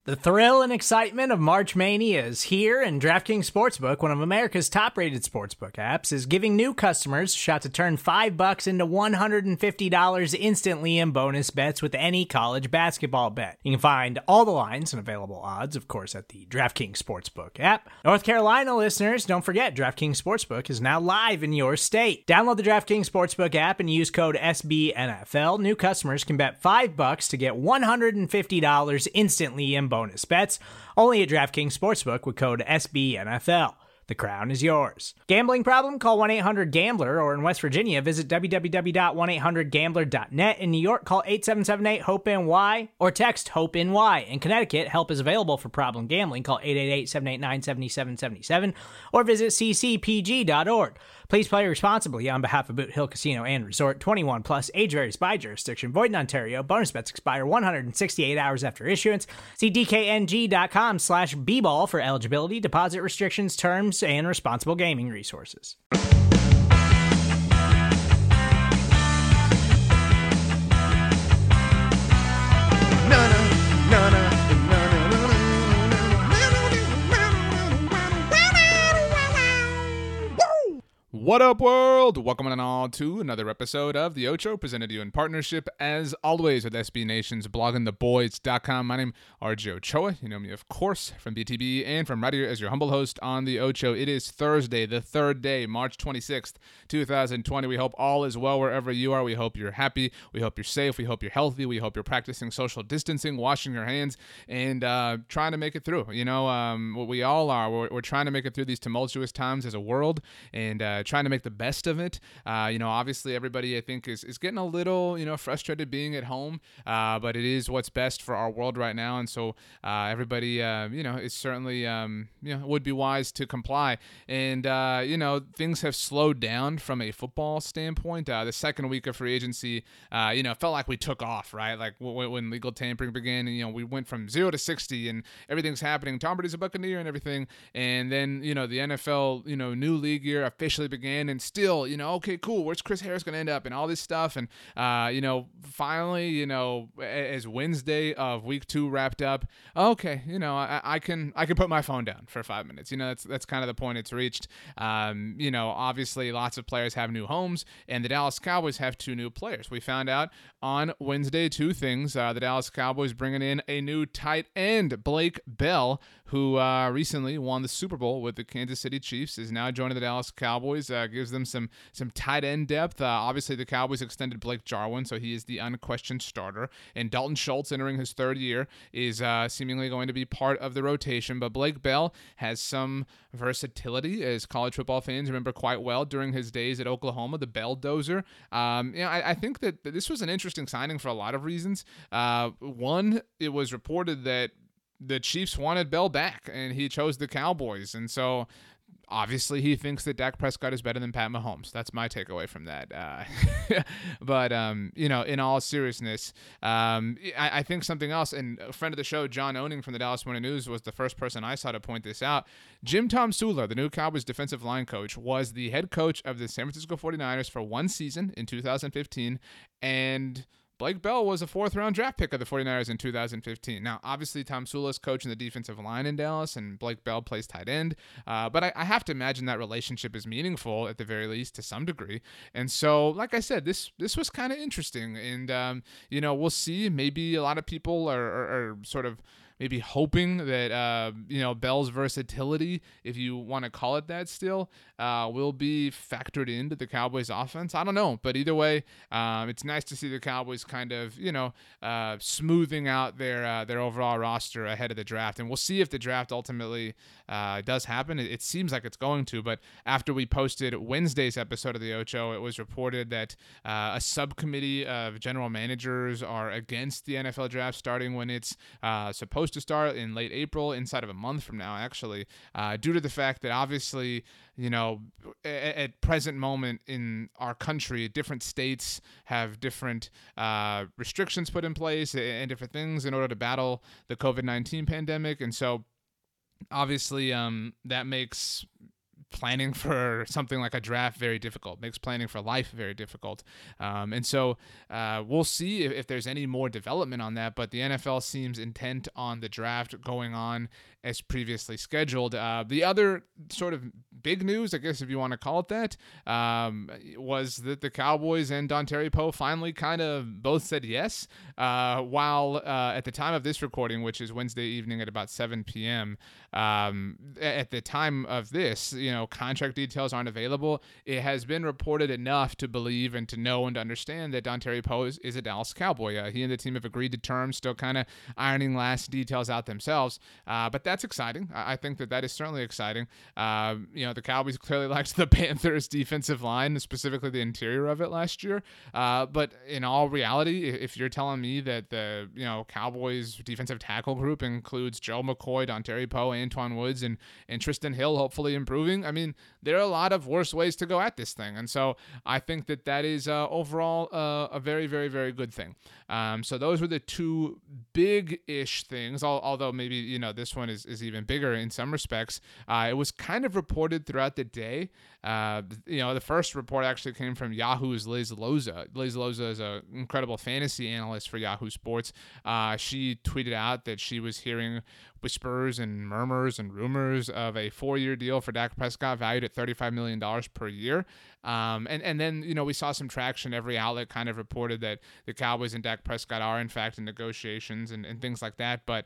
The thrill and excitement of March Mania is here, and DraftKings Sportsbook, one of America's top-rated sportsbook apps, is giving new customers a shot to turn $5 into $150 instantly in bonus bets with any college basketball bet. You can find all the lines and available odds, of course, at the DraftKings Sportsbook app. North Carolina listeners, don't forget, DraftKings Sportsbook is now live in your state. Download the DraftKings Sportsbook app and use code SBNFL. New customers can bet $5 to get $150 instantly in bonus bets, only at DraftKings Sportsbook with code SBNFL. The crown is yours. Gambling problem? Call 1-800-GAMBLER, or in West Virginia, visit www.1800gambler.net. In New York, call 877-8-HOPE-NY or text HOPE-NY. In Connecticut, help is available for problem gambling. Call 888-789-7777 or visit ccpg.org. Please play responsibly on behalf of Boot Hill Casino and Resort. 21 plus, age varies by jurisdiction. Void in Ontario. Bonus bets expire 168 hours after issuance. See dkng.com/bball for eligibility, deposit restrictions, terms, and responsible gaming resources. What up, world? Welcome on all to another episode of The Ocho, presented to you in partnership, as always, with SB Nation's bloggingtheboys.com. My name is RJ Ochoa. You know me, of course, from BTB and from right here as your humble host on The Ocho. It is Thursday, the third day, March 26th, 2020. We hope all is well wherever you are. We hope you're happy. We hope you're safe. We hope you're healthy. We hope you're practicing social distancing, washing your hands, and trying to make it through. You know, what we all are. We're trying to make it through these tumultuous times as a world, and trying to make the best of it. Obviously everybody, I think, is getting a little, frustrated being at home, but it is what's best for our world right now. And so everybody, is certainly, would be wise to comply. And, things have slowed down from a football standpoint. The second week of free agency, it felt like we took off, right? Like when legal tampering began, and, we went from 0 to 60 and everything's happening. Tom Brady's a Buccaneer and everything. And then, the NFL, new league year officially began, and still, okay, cool, where's Chris Harris going to end up and all this stuff. And, finally, as Wednesday of week 2 wrapped up, okay, I can put my phone down for 5 minutes. That's kind of the point it's reached. Obviously lots of players have new homes, and the Dallas Cowboys have 2 new players. We found out on Wednesday 2 things. The Dallas Cowboys bringing in a new tight end, Blake Bell, who recently won the Super Bowl with the Kansas City Chiefs, is now joining the Dallas Cowboys. Gives them some tight end depth. Obviously, the Cowboys extended Blake Jarwin, so he is the unquestioned starter. And Dalton Schultz, entering his 3rd year, is seemingly going to be part of the rotation. But Blake Bell has some versatility, as college football fans remember quite well during his days at Oklahoma, the Bell-dozer. I think that this was an interesting signing for a lot of reasons. One, it was reported that the Chiefs wanted Bell back, and he chose the Cowboys. And so obviously he thinks that Dak Prescott is better than Pat Mahomes. That's my takeaway from that. But, in all seriousness, I think something else, and a friend of the show, John Owning from the Dallas Morning News, was the first person I saw to point this out. Jim Tomsula, the new Cowboys defensive line coach, was the head coach of the San Francisco 49ers for 1 season in 2015, and Blake Bell was a 4th-round draft pick of the 49ers in 2015. Now, obviously, Tomsula's coaching the defensive line in Dallas, and Blake Bell plays tight end. But I have to imagine that relationship is meaningful, at the very least, to some degree. And so, like I said, this was kind of interesting. And, we'll see. Maybe a lot of people are sort of maybe hoping that, Bell's versatility, if you want to call it that still, will be factored into the Cowboys offense. I don't know. But either way, it's nice to see the Cowboys kind of, smoothing out their overall roster ahead of the draft. And we'll see if the draft ultimately does happen. It seems like it's going to. But after we posted Wednesday's episode of The Ocho, it was reported that a subcommittee of general managers are against the NFL draft starting when it's supposed to start in late April, inside of a month from now, actually, due to the fact that obviously, at present moment in our country, different states have different restrictions put in place and different things in order to battle the COVID-19 pandemic. And so obviously that makes planning for something like a draft very difficult, makes planning for life very difficult. And so we'll see if there's any more development on that, but the NFL seems intent on the draft going on as previously scheduled. The other sort of big news, I guess if you want to call it that, was that the Cowboys and Dontari Poe finally kind of both said yes, while at the time of this recording, which is Wednesday evening at about 7 p.m., at the time of this, contract details aren't available. It has been reported enough to believe and to know and to understand that Dontari Poe is a Dallas Cowboy. He and the team have agreed to terms, still kind of ironing last details out themselves, but that's exciting. I think that is certainly exciting. The Cowboys clearly liked the Panthers' defensive line, specifically the interior of it last year. But in all reality, if you're telling me that the Cowboys' defensive tackle group includes Joe McCoy, Dontari Poe, Antoine Woods, and Tristan Hill, hopefully improving, I mean, there are a lot of worse ways to go at this thing. And so I think that is overall a very, very, very good thing. So those were the two big-ish things, although maybe, this one is even bigger in some respects. It was kind of reported throughout the day. The first report actually came from Yahoo's Liz Loza. Liz Loza is an incredible fantasy analyst for Yahoo Sports. She tweeted out that she was hearing whispers and murmurs and rumors of a 4-year deal for Dak Prescott valued at $35 million per year. And then, we saw some traction. Every outlet kind of reported that the Cowboys and Dak Prescott are, in fact, in negotiations and things like that. But,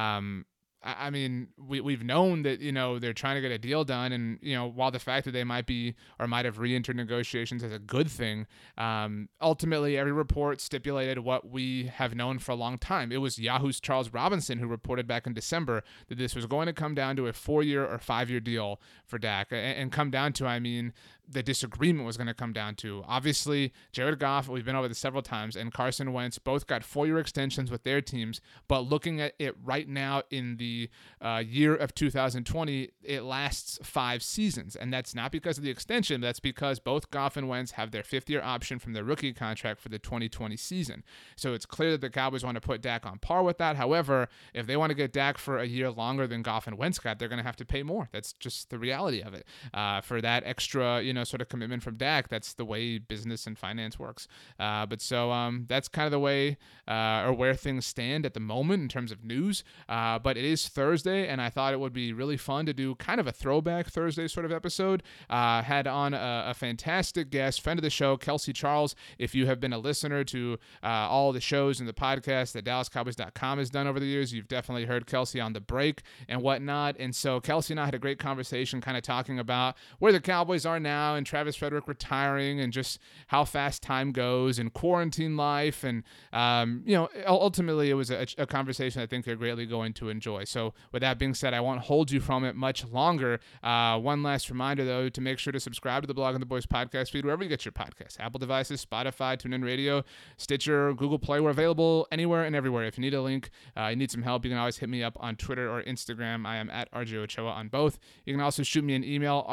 I mean, we've known that, they're trying to get a deal done. And, while the fact that they might have re-entered negotiations is a good thing, ultimately every report stipulated what we have known for a long time. It was Yahoo's Charles Robinson who reported back in December that this was going to come down to a 4-year or 5-year deal for Dak. And come down to, I mean, the disagreement was going to come down to. Obviously, Jared Goff, we've been over this several times, and Carson Wentz both got 4-year extensions with their teams, but looking at it right now in the year of 2020, it lasts 5 seasons, and that's not because of the extension. That's because both Goff and Wentz have their 5th-year option from their rookie contract for the 2020 season. So it's clear that the Cowboys want to put Dak on par with that. However, if they want to get Dak for a year longer than Goff and Wentz got, they're going to have to pay more. That's just the reality of it. For that extra, sort of commitment from Dak, that's the way business and finance works. But that's kind of the way or where things stand at the moment in terms of news. But it is Thursday, and I thought it would be really fun to do kind of a throwback Thursday sort of episode. Had on a fantastic guest, friend of the show, Kelsey Charles. If you have been a listener to all the shows and the podcast that DallasCowboys.com has done over the years, you've definitely heard Kelsey on The Break and whatnot. And so Kelsey and I had a great conversation kind of talking about where the Cowboys are now and Travis Frederick retiring and just how fast time goes and quarantine life. And, ultimately it was a conversation I think you're greatly going to enjoy. So with that being said, I won't hold you from it much longer. One last reminder, though, to make sure to subscribe to the Blog and the Boys podcast feed wherever you get your podcasts. Apple devices, Spotify, TuneIn Radio, Stitcher, Google Play. We're available anywhere and everywhere. If you need a link, you need some help, you can always hit me up on Twitter or Instagram. I am at RJ Ochoa on both. You can also shoot me an email,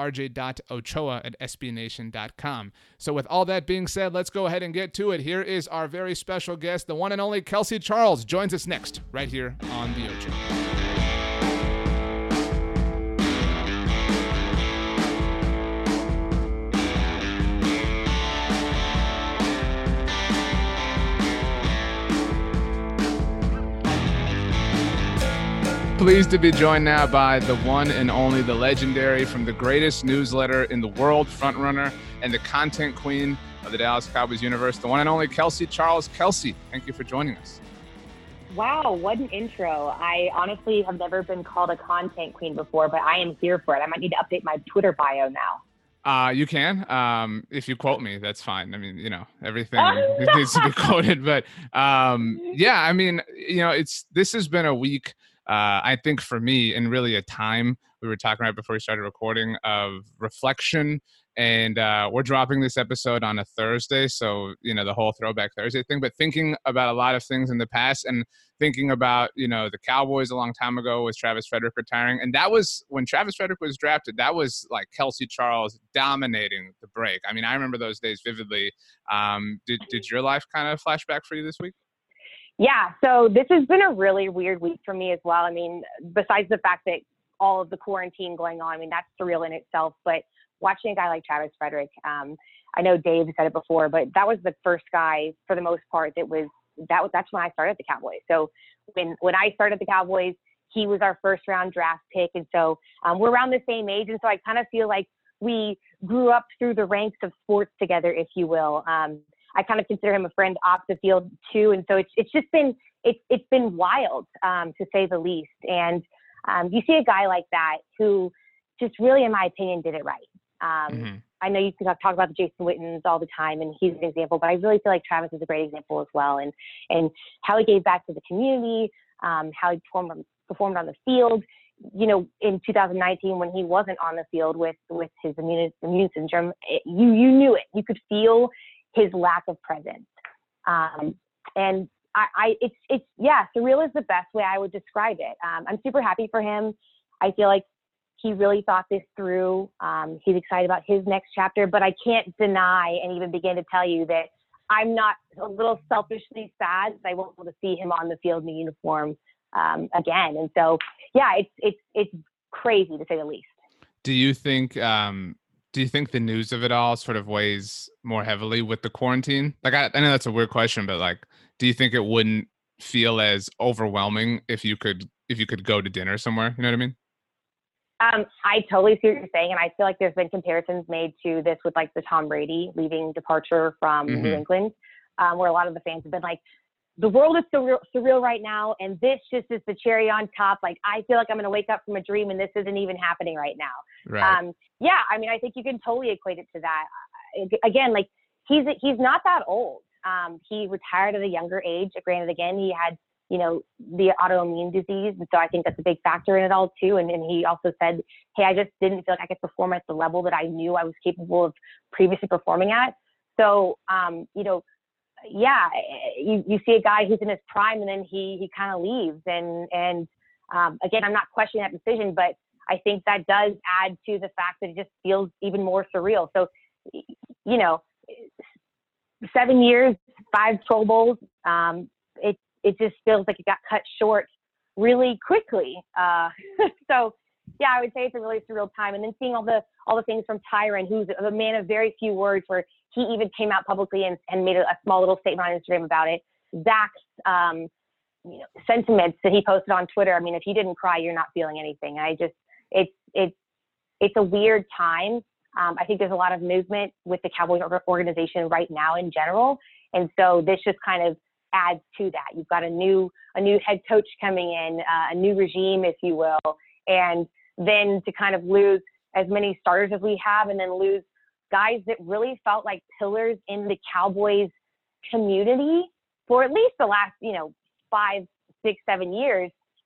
rj.ochoa@sbnation.com. So with all that being said, let's go ahead and get to it. Here is our very special guest, the one and only Kelsey Charles, joins us next right here on The Ocho. Pleased to be joined now by the one and only, the legendary, from the greatest newsletter in the world, Frontrunner, and the content queen of the Dallas Cowboys universe, the one and only Kelsey Charles. Kelsey, thank you for joining us. Wow, what an intro. I honestly have never been called a content queen before, but I am here for it. I might need to update my Twitter bio now. You can. If you quote me, that's fine. I mean, everything needs to be quoted. But yeah, I mean, this has been a week, I think for me, and really a time, we were talking right before we started recording, of reflection. And we're dropping this episode on a Thursday, so, the whole Throwback Thursday thing, but thinking about a lot of things in the past and thinking about, the Cowboys a long time ago with Travis Frederick retiring. And that was when Travis Frederick was drafted, that was like Kelsey Charles dominating the break. I mean, I remember those days vividly. Did your life kind of flash back for you this week? Yeah, so this has been a really weird week for me as well. I mean, besides the fact that all of the quarantine going on. I mean, that's surreal in itself. But watching a guy like Travis Frederick, I know Dave said it before, but that was the first guy for the most part that's when I started at the Cowboys. So when I started at the Cowboys, he was our first round draft pick. And so we're around the same age. And so I kind of feel like we grew up through the ranks of sports together, if you will. I kind of consider him a friend off the field too. And so it's just been, it's been wild, to say the least. And you see a guy like that who just really, in my opinion, did it right. I know you can talk about the Jason Wittens all the time, and he's an example, but I really feel like Travis is a great example as well. And how he gave back to the community, how he performed on the field. You know, in 2019, when he wasn't on the field with his immune syndrome, you knew it. You could feel his lack of presence. And it's surreal is the best way I would describe it. I'm super happy for him. I feel like he really thought this through. He's excited about his next chapter, but I can't deny and even begin to tell you that I'm not a little selfishly sad that I won't be able to see him on the field in the uniform again. And so, yeah, it's crazy to say the least. Do you think the news of it all sort of weighs more heavily with the quarantine? Like, I know that's a weird question, but like, do you think it wouldn't feel as overwhelming if you could go to dinner somewhere? You know what I mean? I totally see what you're saying. And I feel like there's been comparisons made to this with like the Tom Brady leaving departure from New England, where a lot of the fans have been like, the world is surreal right now. And this just is the cherry on top. Like, I feel like I'm going to wake up from a dream and this isn't even happening right now. Right. Yeah. I mean, I think you can totally equate it to that. Again, like he's not that old. He retired at a younger age. Granted, again, he had, you know, the autoimmune disease. And so I think that's a big factor in it all too. And he also said, hey, I just didn't feel like I could perform at the level that I knew I was capable of previously performing at. So, you know, yeah, you see a guy who's in his prime and then he kind of leaves. And again, I'm not questioning that decision, but I think that does add to the fact that it just feels even more surreal. So, you know, 7 years, 5 Pro Bowls, it just feels like it got cut short really quickly. So yeah, I would say it's a really surreal time. And then seeing all the things from Tyron, who's a man of very few words, where he even came out publicly and made a small little statement on Instagram about it. Zach's, you know, sentiments that he posted on Twitter. I mean, if you didn't cry, you're not feeling anything. It's a weird time. I think there's a lot of movement with the Cowboys organization right now in general. And so this just kind of adds to that. You've got a new head coach coming in, a new regime, if you will, and then to kind of lose as many starters as we have, and then lose guys that really felt like pillars in the Cowboys community for at least the last, 5, 6, 7 years.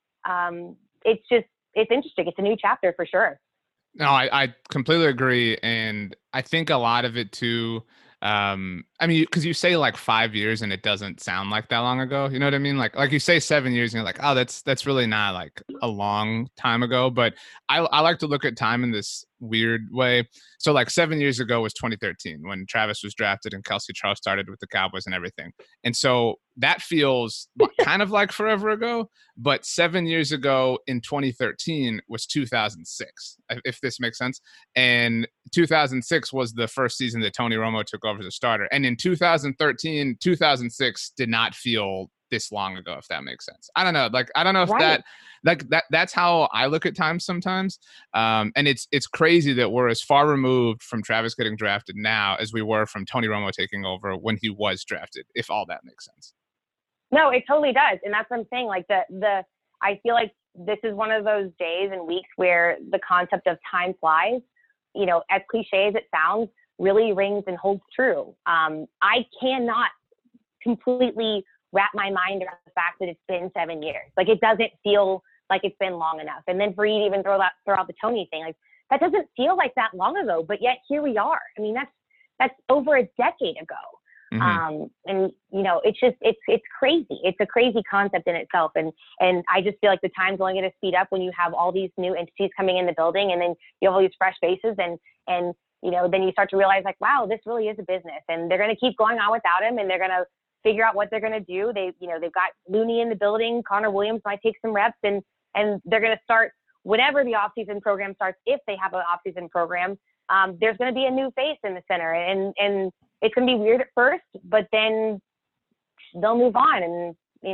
It's interesting. It's a new chapter for sure. No, I completely agree. And I think a lot of it too, I mean, because you say like 5 years and it doesn't sound like that long ago. You know what I mean? Like you say 7 years and you're like, oh, that's really not like a long time ago. But I like to look at time in this weird way. So like 7 years ago was 2013 when Travis was drafted and Kelsey Charles started with the Cowboys and everything. And so that feels kind of like forever ago. But 7 years ago in 2013 was 2006, if this makes sense. And 2006 was the first season that Tony Romo took over as a starter. And in 2013, 2006 did not feel this long ago, if that makes sense. I don't know. Like, I don't know if right. that's how I look at time sometimes. And it's crazy that we're as far removed from Travis getting drafted now as we were from Tony Romo taking over when he was drafted, if all that makes sense. No, it totally does. And that's what I'm saying. Like I feel like this is one of those days and weeks where the concept of time flies, as cliche as it sounds, really rings and holds true. I cannot completely wrap my mind around the fact that it's been 7 years. Like, it doesn't feel like it's been long enough. And then for you to even throw out the Tony thing, like, that doesn't feel like that long ago, but yet here we are. I mean, that's over a decade ago. Mm-hmm. And it's crazy. It's a crazy concept in itself. And I just feel like the time's only going to speed up when you have all these new entities coming in the building, and then you have all these fresh faces, and then you start to realize, like, wow, this really is a business, and they're going to keep going on without him, and they're going to figure out what they're going to do. They've got Looney in the building. Connor Williams might take some reps, and they're going to start whenever the off-season program starts, if they have an off-season program, there's going to be a new face in the center, and it's going to be weird at first, but then they'll move on, and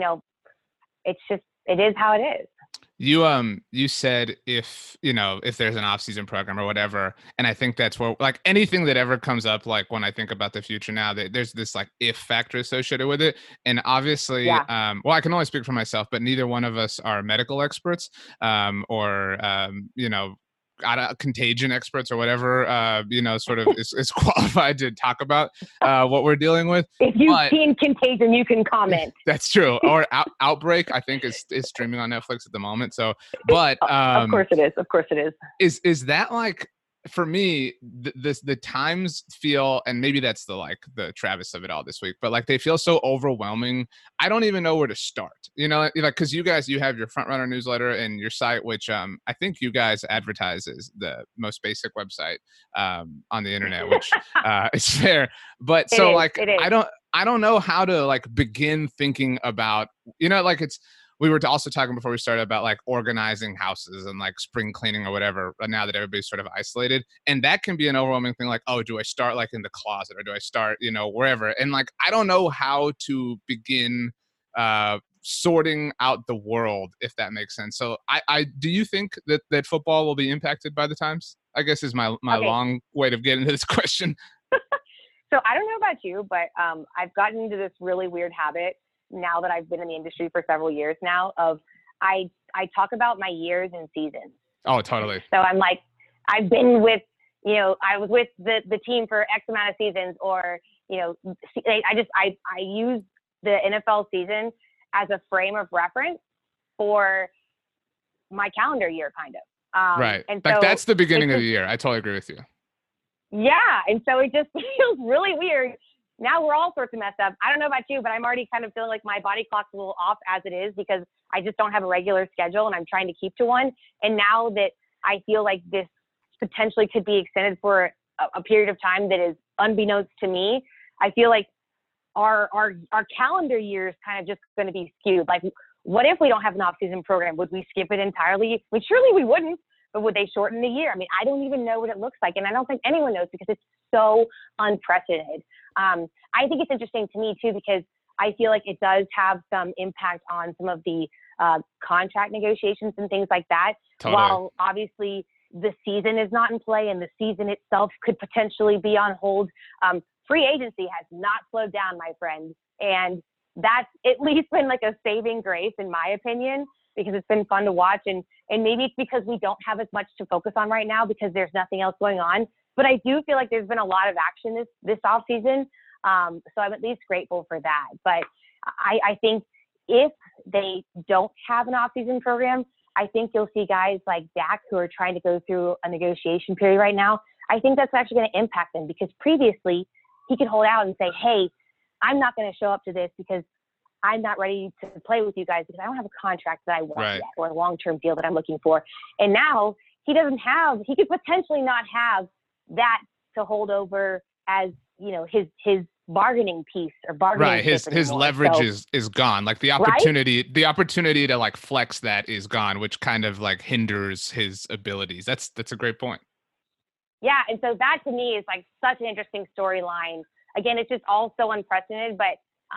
it is how it is. You said if there's an off-season program or whatever, and I think that's where, like, anything that ever comes up, like when I think about the future now, there's this like if factor associated with it. And obviously, well, I can only speak for myself, but neither one of us are medical experts, or contagion experts or whatever, sort of is qualified to talk about what we're dealing with. If you've seen Contagion, you can comment. That's true. Or Outbreak, I think is streaming on Netflix at the moment. So, but of course it is. Of course it is. Is that like, for me, the times feel, and maybe that's the Travis of it all this week, but like they feel so overwhelming. I don't even know where to start, like, because you have your Front Runner newsletter and your site, which I think you guys advertise as the most basic website on the internet, which is fair. But so I don't know how to like begin thinking about, we were also talking before we started about like organizing houses and like spring cleaning or whatever, now that everybody's sort of isolated. And that can be an overwhelming thing. Like, oh, do I start like in the closet, or do I start, wherever? And like, I don't know how to begin sorting out the world, if that makes sense. So I do you think that football will be impacted by the times? I guess is my long way of getting to this question. So I don't know about you, but I've gotten into this really weird habit now that I've been in the industry for several years now, of I talk about my years and seasons. Oh, totally. So I'm like, I've been with, I was with the team for X amount of seasons, or, I use the NFL season as a frame of reference for my calendar year, kind of. Right. And like, so that's the beginning of the year. I totally agree with you. Yeah. And so it just feels really weird. Now we're all sorts of messed up. I don't know about you, but I'm already kind of feeling like my body clock's a little off as it is, because I just don't have a regular schedule and I'm trying to keep to one. And now that I feel like this potentially could be extended for a period of time that is unbeknownst to me, I feel like our calendar year is kind of just going to be skewed. Like, what if we don't have an off-season program? Would we skip it entirely? I mean, surely we wouldn't, but would they shorten the year? I mean, I don't even know what it looks like. And I don't think anyone knows, because it's so unprecedented. I think it's interesting to me too, because I feel like it does have some impact on some of the contract negotiations and things like that. Totally. While obviously the season is not in play and the season itself could potentially be on hold, free agency has not slowed down, my friend. And that's at least been like a saving grace, in my opinion, because it's been fun to watch. And maybe it's because we don't have as much to focus on right now because there's nothing else going on. But I do feel like there's been a lot of action this off season. So I'm at least grateful for that. But I think if they don't have an off-season program, I think you'll see guys like Dak, who are trying to go through a negotiation period right now. I think that's actually going to impact them, because previously he could hold out and say, hey, I'm not going to show up to this because I'm not ready to play with you guys because I don't have a contract that I want yet, or a long-term deal that I'm looking for. And now he could potentially not have that to hold over as, his bargaining piece or bargaining. Right. His leverage is gone. Like the opportunity to like flex that is gone, which kind of like hinders his abilities. That's a great point. Yeah. And so that to me is like such an interesting storyline. Again, it's just all so unprecedented, but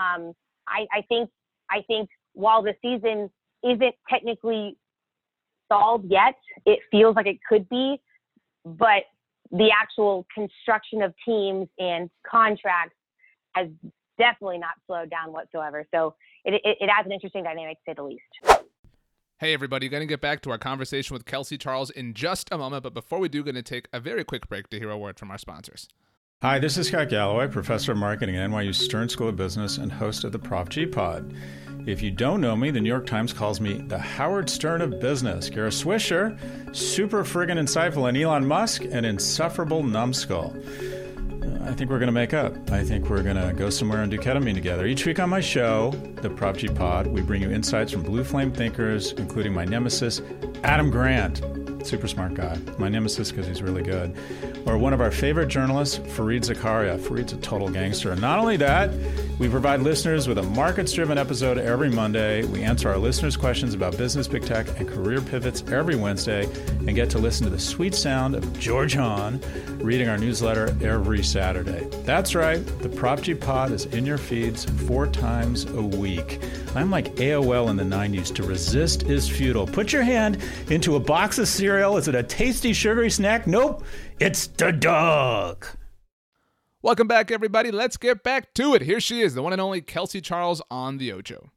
I think while the season isn't technically stalled yet, it feels like it could be, but the actual construction of teams and contracts has definitely not slowed down whatsoever. So it adds an interesting dynamic, to say the least. Hey, everybody, going to get back to our conversation with Kelsey Charles in just a moment. But before we do, going to take a very quick break to hear a word from our sponsors. Hi, this is Scott Galloway, professor of marketing at NYU Stern School of Business and host of the Prof G Pod. If you don't know me, the New York Times calls me the Howard Stern of business. You're a Swisher, super friggin' insightful, and Elon Musk, an insufferable numbskull. I think we're going to make up. I think we're going to go somewhere and do ketamine together. Each week on my show, the Prop G Pod, we bring you insights from blue flame thinkers, including my nemesis, Adam Grant. Super smart guy. My nemesis because he's really good. Or one of our favorite journalists, Fareed Zakaria. Fareed's a total gangster. And not only that, We provide listeners with a markets-driven episode every Monday. We answer our listeners' questions about business, big tech, and career pivots every Wednesday, and get to listen to the sweet sound of George Hahn reading our newsletter every Saturday. That's right, the Prop G Pod is in your feeds 4 times a week. I'm like AOL in the 90s. To resist is futile. Put your hand into a box of cereal. Is it a tasty, sugary snack? Nope, it's the dog. Welcome back, everybody. Let's get back to it. Here she is, the one and only Kelsey Charles on the Ocho.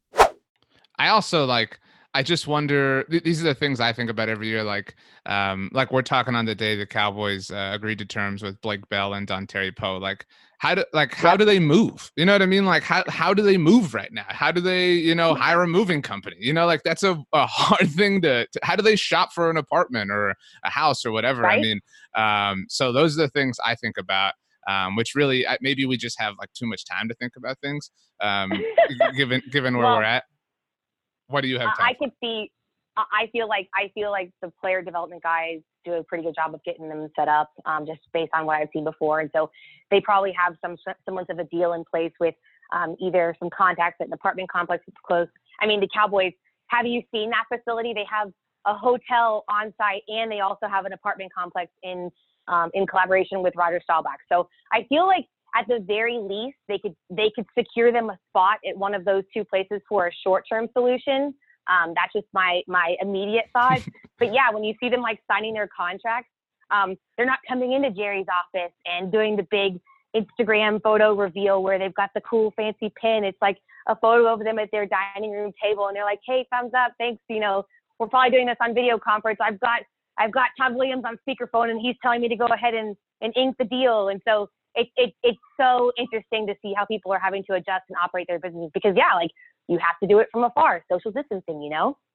I just wonder, these are the things I think about every year. Like we're talking on the day the Cowboys agreed to terms with Blake Bell and Dontari Poe. How do they move? You know what I mean? Like, how do they move right now? How do they, hire a moving company? That's a hard thing how do they shop for an apartment or a house or whatever? Right? I mean, so those are the things I think about. Which really, maybe we just have too much time to think about things, given where we're at. What do you have time for? I feel like the player development guys do a pretty good job of getting them set up, just based on what I've seen before. And so they probably have some semblance of a deal in place with either some contacts at an apartment complex that's close. I mean, the Cowboys, have you seen that facility? They have a hotel on site, and they also have an apartment complex in collaboration with Roger Staubach. So I feel like at the very least, they could secure them a spot at one of those 2 places for a short-term solution. That's just my immediate thought. But yeah, when you see them signing their contracts, they're not coming into Jerry's office and doing the big Instagram photo reveal where they've got the cool fancy pin. It's like a photo of them at their dining room table, and they're like, "Hey, thumbs up, thanks. We're probably doing this on video conference. I've got Todd Williams on speakerphone, and he's telling me to go ahead and ink the deal." And so it's so interesting to see how people are having to adjust and operate their business because, you have to do it from afar, social distancing,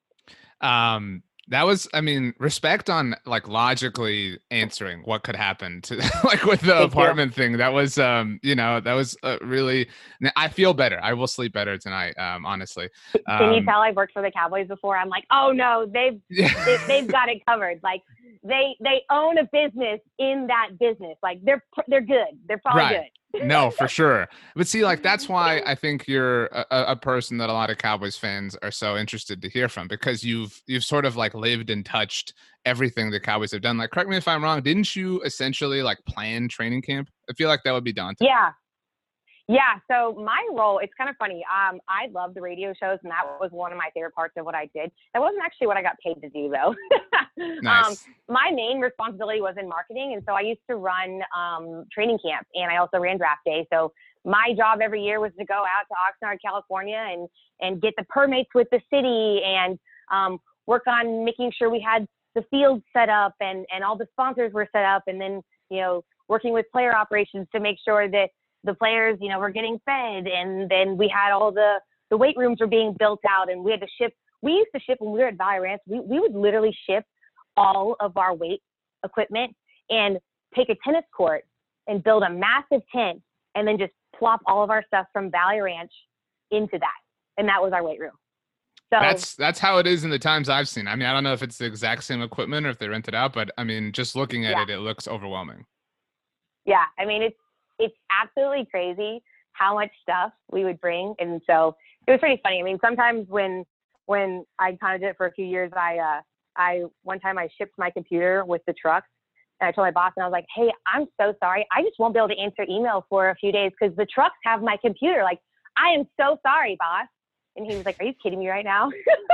That was, respect on logically answering what could happen to with the apartment thing. That was, really, I feel better. I will sleep better tonight. Honestly. Can you tell I've worked for the Cowboys before? I'm like, oh no, they've got it covered. They own a business in that business. They're good. They're probably good. No, for sure. But see, that's why I think you're a person that a lot of Cowboys fans are so interested to hear from, because you've sort of lived and touched everything the Cowboys have done. Correct me if I'm wrong, didn't you essentially plan training camp? I feel like that would be daunting. Yeah. So my role, it's kind of funny. I love the radio shows, and that was one of my favorite parts of what I did. That wasn't actually what I got paid to do, though. Nice. My main responsibility was in marketing, and so I used to run training camp, and I also ran draft day. So my job every year was to go out to Oxnard, California, and get the permits with the city, and work on making sure we had the field set up and all the sponsors were set up, and then working with player operations to make sure that the players, were getting fed, and then we had all the weight rooms were being built out, and we had to ship. We used to ship when we were at Valley Ranch. We would literally ship all of our weight equipment and take a tennis court and build a massive tent, and then just plop all of our stuff from Valley Ranch into that, and that was our weight room. So that's how it is in the times I've seen. I don't know if it's the exact same equipment or if they rent it out, but just looking at it looks overwhelming. Yeah, it's absolutely crazy how much stuff we would bring. And so it was pretty funny. Sometimes when I kind of did it for a few years, one time I shipped my computer with the trucks, and I told my boss, and I was like, "Hey, I'm so sorry. I just won't be able to answer email for a few days because the trucks have my computer. I am so sorry, boss." And he was like, "Are you kidding me right now?"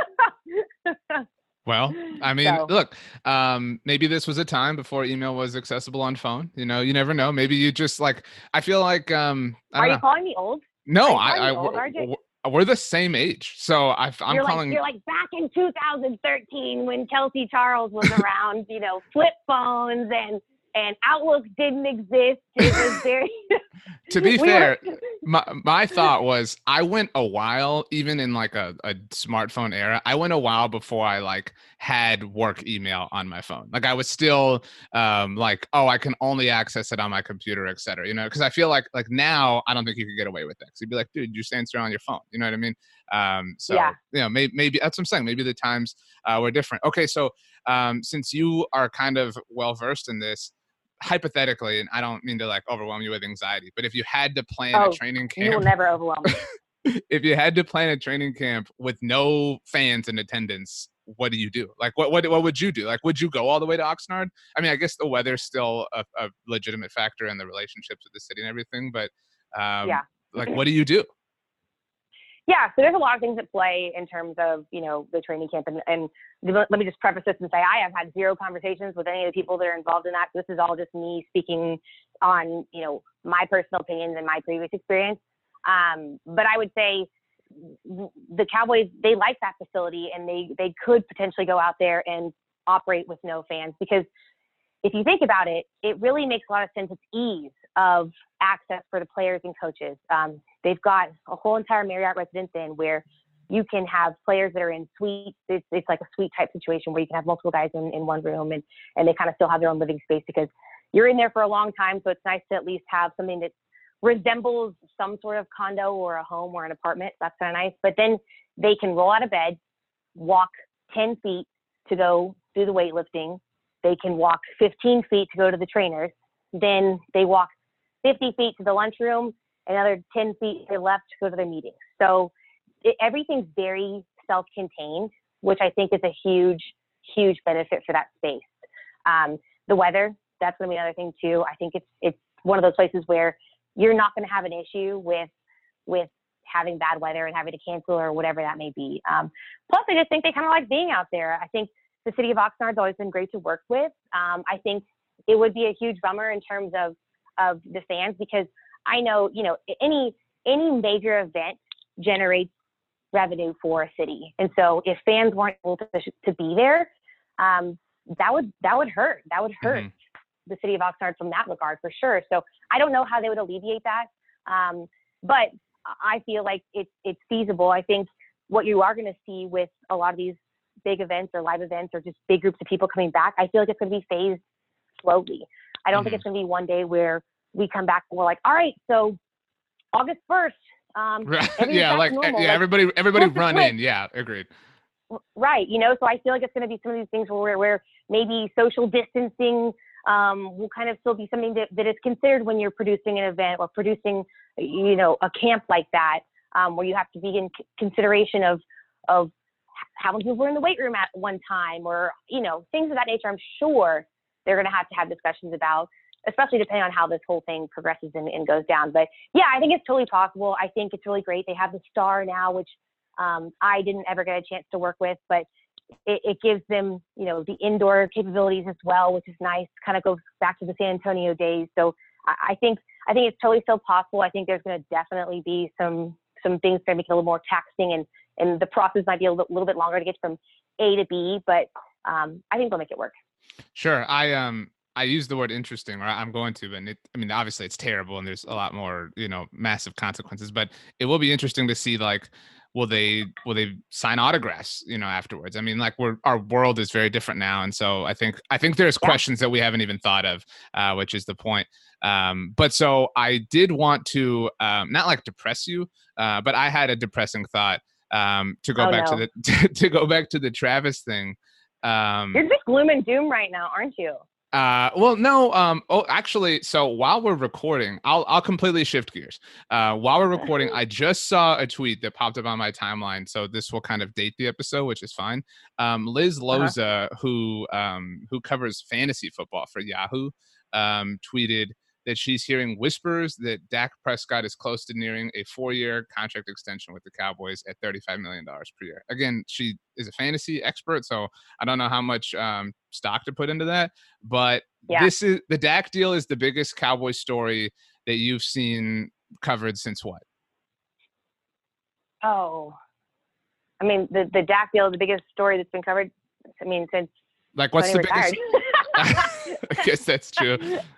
Well, look, maybe this was a time before email was accessible on phone. You never know. Maybe you just I feel like, Are you calling me old? No, we're the same age. So I'm calling. You're back in 2013 when Kelsey Charles was around, flip phones and Outlook didn't exist. It was very. To be fair, my thought was I went a while, even in a smartphone era. I went a while before I had work email on my phone. I was still I can only access it on my computer, et cetera. Because I feel like now I don't think you could get away with that. Because you'd be like, dude, you just answer on your phone. You know what I mean? Maybe that's what I'm saying. Maybe the times were different. Okay, so since you are kind of well versed in this, hypothetically, and I don't mean to like overwhelm you with anxiety, but if you had to plan a training camp, you will never overwhelm me. If you had to plan a training camp with no fans in attendance, what do you do? Like, what would you do? Like, would you go all the way to Oxnard? I mean, I guess the weather's still a legitimate factor in the relationships with the city and everything, but like, what do you do? Yeah, so there's a lot of things at play in terms of, the training camp. And let me just preface this and say I have had zero conversations with any of the people that are involved in that. This is all just me speaking on, my personal opinions and my previous experience. But I would say the Cowboys, they like that facility, and they could potentially go out there and operate with no fans, because if you think about it, it really makes a lot of sense. It's ease of access for the players and coaches. They've got a whole entire Marriott Residence Inn where you can have players that are in suites. It's like a suite type situation where you can have multiple guys in one room, and they kind of still have their own living space, because you're in there for a long time. So it's nice to at least have something that resembles some sort of condo or a home or an apartment. That's kind of nice. But then they can roll out of bed, walk 10 feet to go do the weightlifting. They can walk 15 feet to go to the trainers. Then they walk 50 feet to the lunchroom, another 10 feet to the left to go to their meetings. So everything's very self-contained, which I think is a huge, huge benefit for that space. The weather, that's going to be another thing too. I think it's one of those places where you're not going to have an issue with having bad weather and having to cancel or whatever that may be. Plus, I just think they kind of like being out there. I think the city of Oxnard's always been great to work with. I think it would be a huge bummer in terms of the fans, because I know, any major event generates revenue for a city. And so if fans weren't able to be there, that would hurt. That would hurt the city of Oxnard from that regard, for sure. So I don't know how they would alleviate that. But I feel like it's feasible. I think what you are going to see with a lot of these big events or live events or just big groups of people coming back, I feel like it's going to be phased slowly. I don't think it's going to be one day where we come back and we're like, all right, so August 1st. Everybody run in. Yeah, agreed. Right. So I feel like it's going to be some of these things where maybe social distancing will kind of still be something that is considered when you're producing an event or producing, a camp like that, where you have to be in consideration of how many people were in the weight room at one time, or, things of that nature. I'm sure they're going to have discussions about, especially depending on how this whole thing progresses and goes down. But yeah, I think it's totally possible. I think it's really great. They have the Star now, which I didn't ever get a chance to work with, but it gives them, the indoor capabilities as well, which is nice. Kind of goes back to the San Antonio days. So I think it's totally still possible. I think there's going to definitely be some things that make it a little more taxing, and the process might be a little bit longer to get from A to B, but I think they'll make it work. Sure. I use the word interesting, or I'm going to, and obviously it's terrible and there's a lot more, massive consequences, but it will be interesting to see, like, will they sign autographs, afterwards? I mean, like, our world is very different now. And so I think there's questions that we haven't even thought of, which is the point. But so I did want to, not like depress you, but I had a depressing thought, to go back to the Travis thing. You're just gloom and doom right now, aren't you? Well, no. Actually, so while we're recording, I'll completely shift gears. While we're recording, I just saw a tweet that popped up on my timeline, so this will kind of date the episode, which is fine. Liz Loza, who covers fantasy football for Yahoo, tweeted that she's hearing whispers that Dak Prescott is close to nearing a 4-year contract extension with the Cowboys at $35 million per year. Again, she is a fantasy expert, so I don't know how much stock to put into that. But This is the Dak deal is the biggest Cowboy story that you've seen covered since what? Oh, the Dak deal is the biggest story that's been covered. Since like what's the biggest? I guess that's true.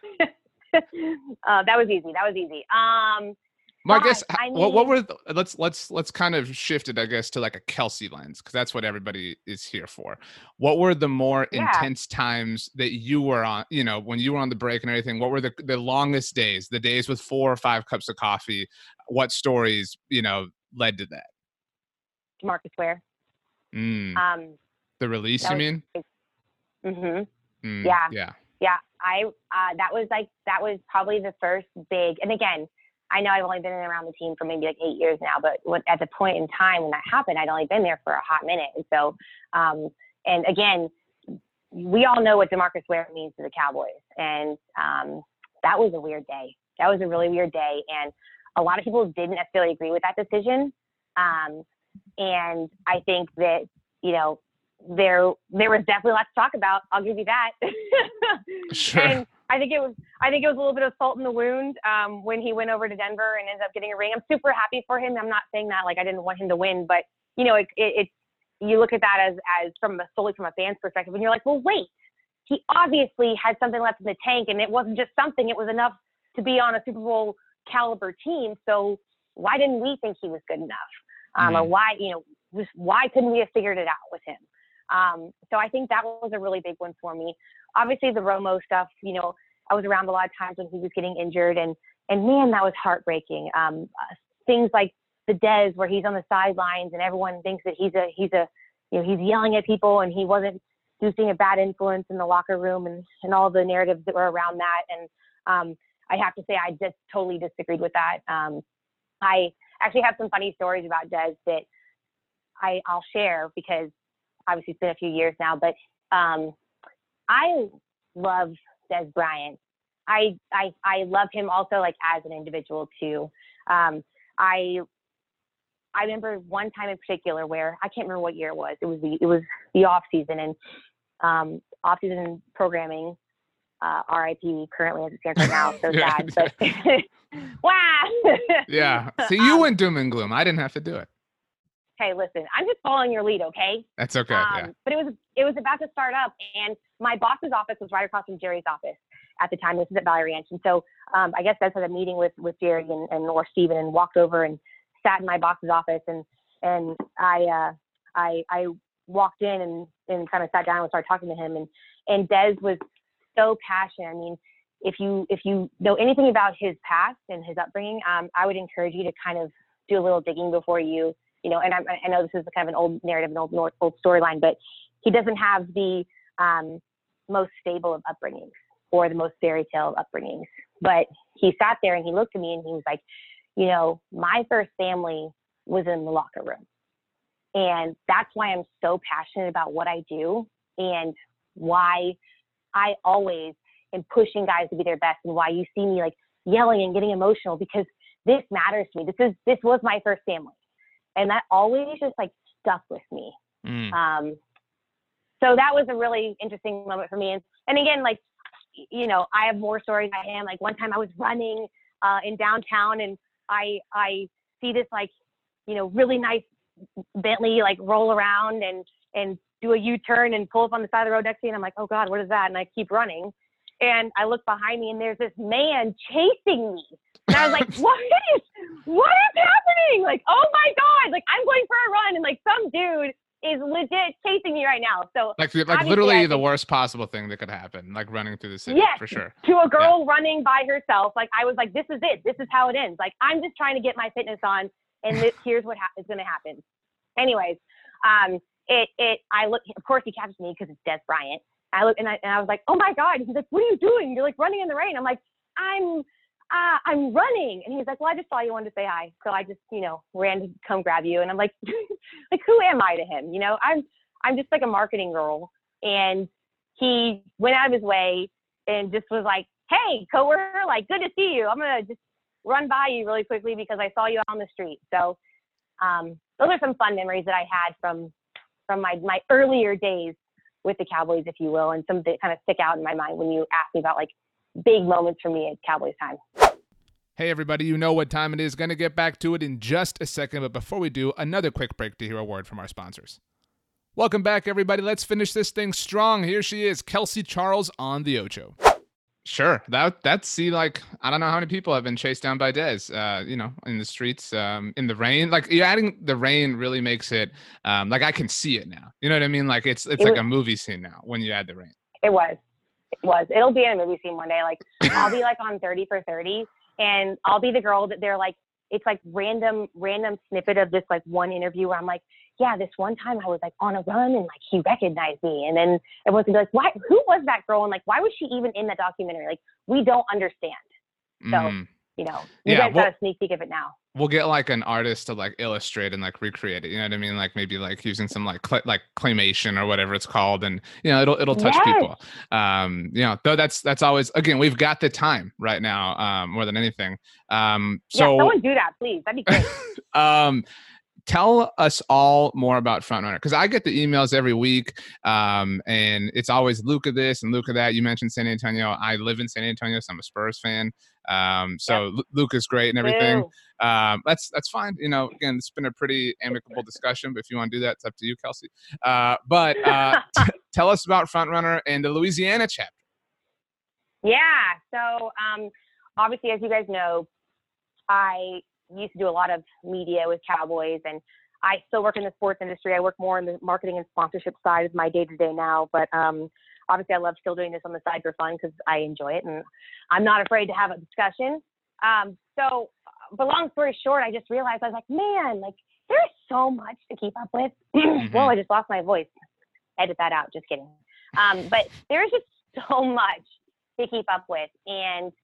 That was easy. Well, I guess what were let's kind of shift it, I guess, to like a Kelsey lens, because that's what everybody is here for. What were the more intense times that you were on, when you were on the break and everything? What were the longest days, the days with 4 or 5 cups of coffee? What stories, led to that? Marcus Ware. The release, you mean? Mm-hmm. Yeah. Yeah. that was probably the first big, and again, I know I've only been around the team for maybe like 8 years now, but at the point in time when that happened, I'd only been there for a hot minute. And so, and again, we all know what DeMarcus Ware means to the Cowboys. And that was a weird day. That was a really weird day. And a lot of people didn't necessarily agree with that decision. And I think that, you know, there was definitely lots to talk about. I'll give you that. Sure. And I think it was a little bit of salt in the wound when he went over to Denver and ended up getting a ring. I'm super happy for him. I'm not saying that like I didn't want him to win, but you know, it's you look at that as solely from a fan's perspective, and you're like, well, wait, he obviously had something left in the tank, and it wasn't just something; it was enough to be on a Super Bowl caliber team. So why didn't we think he was good enough? Or why couldn't we have figured it out with him? So I think that was a really big one for me. Obviously, the Romo stuff, you know, I was around a lot of times when he was getting injured, and man, that was heartbreaking. Things like the Dez, where he's on the sidelines and everyone thinks that he's yelling at people, and he wasn't using a bad influence in the locker room, and all the narratives that were around that. And I have to say, I just totally disagreed with that. I actually have some funny stories about Dez that I'll share because obviously it's been a few years now, but I love Dez Bryant. I love him also like as an individual too. I remember one time in particular where I can't remember what year it was. It was the off season, and off season programming. RIP currently as it stands right now. So sad, but wow. Yeah. See, you went doom and gloom. I didn't have to do it. Hey, listen, I'm just following your lead, okay? That's okay. Yeah. But it was about to start up, and my boss's office was right across from Jerry's office at the time. This is at Valley Ranch, and so I guess that's had a meeting with Jerry and or Steven, and walked over and sat in my boss's office, and I walked in and kind of sat down and started talking to him, and Dez was so passionate. I mean, if you know anything about his past and his upbringing, I would encourage you to kind of do a little digging before you know, and I know this is kind of an old narrative, an old storyline, but he doesn't have the most stable of upbringings or the most fairy tale upbringings. But he sat there and he looked at me and he was like, you know, my first family was in the locker room. And that's why I'm so passionate about what I do and why I always am pushing guys to be their best, and why you see me like yelling and getting emotional, because this matters to me. This was my first family. And that always just like stuck with me. So that was a really interesting moment for me. And again, like, you know, I have more stories I am. Like one time I was running in downtown, and I see this like, you know, really nice Bentley like roll around and do a U-turn and pull up on the side of the road next to me. And I'm like, oh God, what is that? And I keep running. And I look behind me and there's this man chasing me. And I was like, what is happening? Like, oh my God, like I'm going for a run and like some dude is legit chasing me right now. So like literally the worst possible thing that could happen, like running through the city. Yes, for sure. To a girl running by herself. Like I was like, this is it. This is how it ends. Like I'm just trying to get my fitness on, and here's what is going to happen. Anyways, I look, of course he catches me because it's Dez Bryant. I look and I was like, oh my God. He's like, what are you doing? You're like running in the rain. I'm like, I'm running. And he's like, well, I just saw you, wanted to say hi. So I just, you know, ran to come grab you. And I'm like, like, who am I to him? You know, I'm just like a marketing girl. And he went out of his way and just was like, hey, coworker, like, good to see you. I'm going to just run by you really quickly because I saw you out on the street. So those are some fun memories that I had from my earlier days with the Cowboys, if you will, and some that kind of stick out in my mind when you ask me about like big moments for me at Cowboys time. Hey everybody, you know what time it is. Going to get back to it in just a second, but before we do, another quick break to hear a word from our sponsors. Welcome back everybody. Let's finish this thing strong. Here she is, Kelsey Charles on the Ocho. Sure. That's like, I don't know how many people have been chased down by Dez, you know, in the streets, in the rain. Like you adding the rain really makes it, like I can see it now. You know what I mean? Like it's like a movie scene now when you add the rain. It was. It'll be in a movie scene one day. Like I'll be like on 30 for 30 and I'll be the girl that they're like, it's like random snippet of this like one interview where I'm like, yeah, this one time I was like on a run and like he recognized me. And then everyone's gonna be like, why, who was that girl? And like, why was she even in that documentary? Like, we don't understand. So, you know, you guys got a sneak peek of it now. We'll get like an artist to like illustrate and like recreate it. You know what I mean? Like maybe like using some like claymation or whatever it's called, and you know it'll touch people. You know, though that's always, again, we've got the time right now more than anything. So someone do that, please. That'd be great. Tell us all more about Frontrunner, because I get the emails every week, and it's always Luka this and Luka that. You mentioned San Antonio. I live in San Antonio, so I'm a Spurs fan. So Luka's great and everything. That's fine. You know, again, it's been a pretty amicable discussion, but if you want to do that, it's up to you, Kelsey. But tell us about Frontrunner and the Louisiana chapter. Yeah. So obviously, as you guys know, I used to do a lot of media with Cowboys, and I still work in the sports industry. I work more in the marketing and sponsorship side of my day-to-day now, but obviously I love still doing this on the side for fun because I enjoy it, and I'm not afraid to have a discussion. But long story short, I just realized, I was like, man, like there's so much to keep up with. Whoa, I just lost my voice. Edit that out, just kidding. But there's just so much to keep up with, and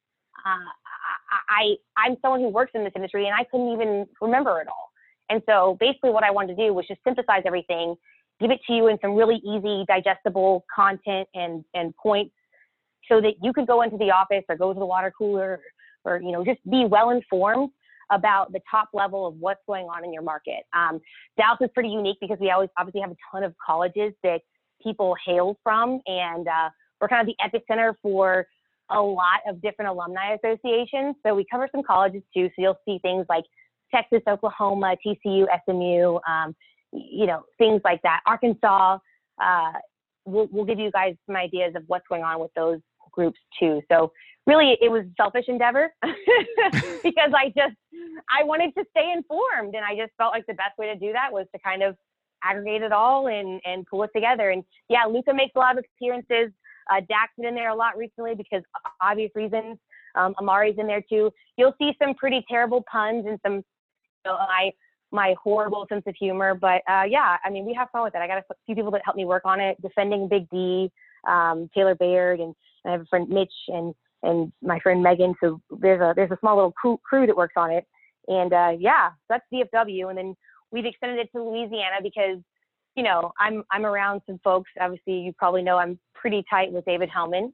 I'm someone who works in this industry, and I couldn't even remember it all. And so basically what I wanted to do was just synthesize everything, give it to you in some really easy, digestible content and points, so that you could go into the office or go to the water cooler or you know, just be well informed about the top level of what's going on in your market. Dallas is pretty unique because we always obviously have a ton of colleges that people hail from, and we're kind of the epicenter for a lot of different alumni associations. So we cover some colleges too. So you'll see things like Texas, Oklahoma, TCU, SMU, you know, things like that. Arkansas, we'll give you guys some ideas of what's going on with those groups too. So really it was a selfish endeavor because I wanted to stay informed, and I just felt like the best way to do that was to kind of aggregate it all and pull it together. And yeah, Luka makes a lot of appearances. Dak's been in there a lot recently because obvious reasons. Amari's in there too. You'll see some pretty terrible puns and some, you know, my horrible sense of humor. But yeah, I mean, we have fun with it. I got a few people that help me work on it, defending Big D, Taylor Baird, and I have a friend Mitch and my friend Megan. So there's a small little crew that works on it. And yeah, that's DFW. And then we've extended it to Louisiana because, you know, I'm around some folks. Obviously, you probably know I'm pretty tight with David Hellman.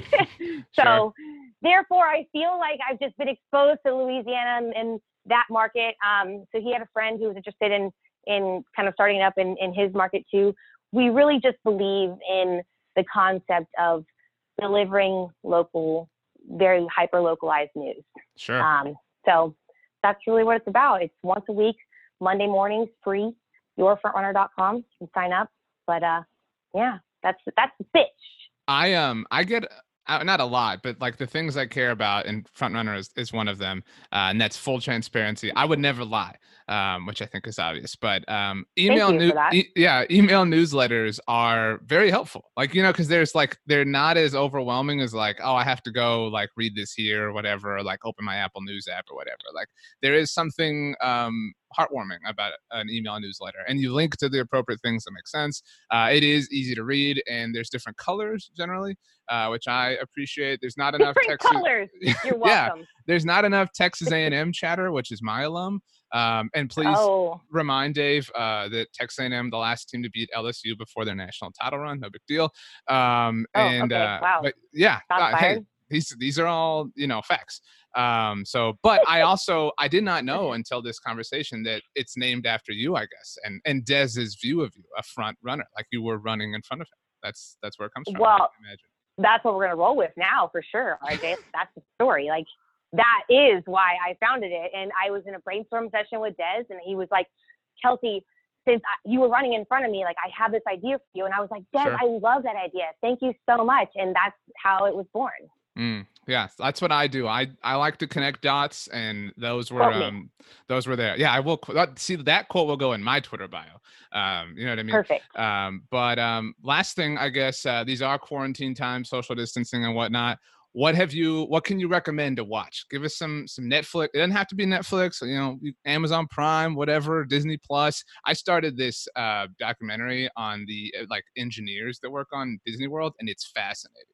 So therefore, I feel like I've just been exposed to Louisiana and that market. So he had a friend who was interested in kind of starting up in his market too. We really just believe in the concept of delivering local, very hyper-localized news. Sure. So that's really what it's about. It's once a week, Monday mornings, free. yourfrontrunner.com. You can sign up. But yeah, that's the pitch. I get not a lot, but like the things I care about in Frontrunner is one of them, and that's full transparency. I would never lie, which I think is obvious. But email newsletters are very helpful. Like, you know, because they're not as overwhelming as like, oh, I have to go like read this here or whatever, or like open my Apple News app or whatever. Like there is something heartwarming about an email newsletter, and you link to the appropriate things that make sense. It is easy to read, and there's different colors generally, which I appreciate. There's not enough different colors. You're welcome. Yeah, there's not enough Texas A&M chatter, which is my alum. And please remind Dave that Texas A&M, the last team to beat LSU before their national title run. No big deal. Okay. Wow. But yeah, hey, these are all, you know, facts. But I did not know until this conversation that it's named after you, I guess, and Dez's view of you, a front runner, like you were running in front of him. That's where it comes from. Well, I imagine. That's what we're going to roll with now for sure. All right, Dave, that's the story. Like that is why I founded it. And I was in a brainstorm session with Dez, and he was like, Kelsey, since you were running in front of me, like I have this idea for you. And I was like, Dez, I love that idea. Thank you so much. And that's how it was born. Yeah, that's what I do. I like to connect dots, and those were there. Yeah, I will see that quote will go in my Twitter bio. You know what I mean? Perfect. But last thing, I guess, these are quarantine times, social distancing and whatnot. what can you recommend to watch? Give us some Netflix. It doesn't have to be Netflix, Amazon Prime, whatever, Disney Plus. I started this documentary on the like engineers that work on Disney World, and it's fascinating.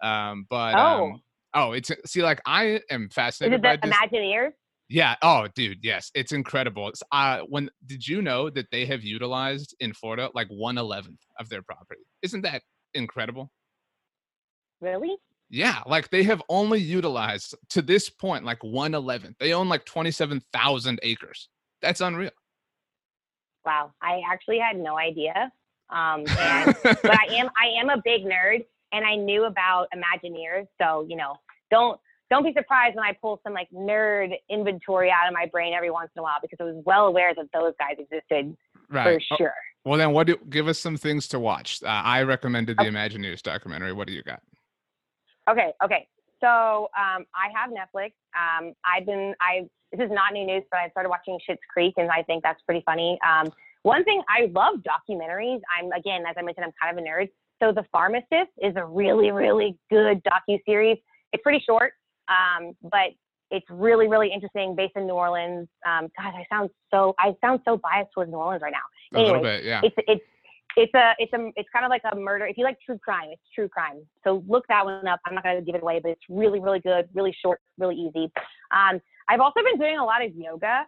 Like I am fascinated by this. Imagineers? Yeah. Oh, dude. Yes. It's incredible. Did you know that they have utilized in Florida like 1/11 of their property? Isn't that incredible? Really? Yeah. Like they have only utilized to this point, like 1/11. They own like 27,000 acres. That's unreal. Wow. I actually had no idea. But I am a big nerd, and I knew about Imagineers. So, don't be surprised when I pull some like nerd inventory out of my brain every once in a while, because I was well aware that those guys existed for sure. Well, then give us some things to watch. I recommended the Imagineers documentary. What do you got? Okay. So I have Netflix. This is not new news, but I started watching Schitt's Creek, and I think that's pretty funny. One thing, I love documentaries. As I mentioned, I'm kind of a nerd. So The Pharmacist is a really, really good docuseries. It's pretty short, but it's really, really interesting, based in New Orleans. God, I sound so biased towards New Orleans right now. Anyway, a little bit, yeah. It's kind of like a murder. If you like true crime, it's true crime. So look that one up. I'm not going to give it away, but it's really, really good, really short, really easy. I've also been doing a lot of yoga